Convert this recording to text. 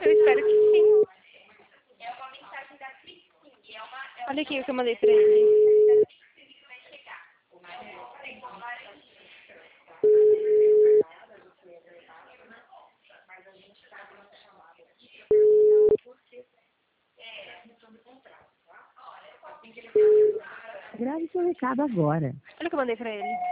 Eu espero que sim. Olha aqui o que eu mandei pra ele. Grave seu recado agora. Olha o que eu mandei pra ele.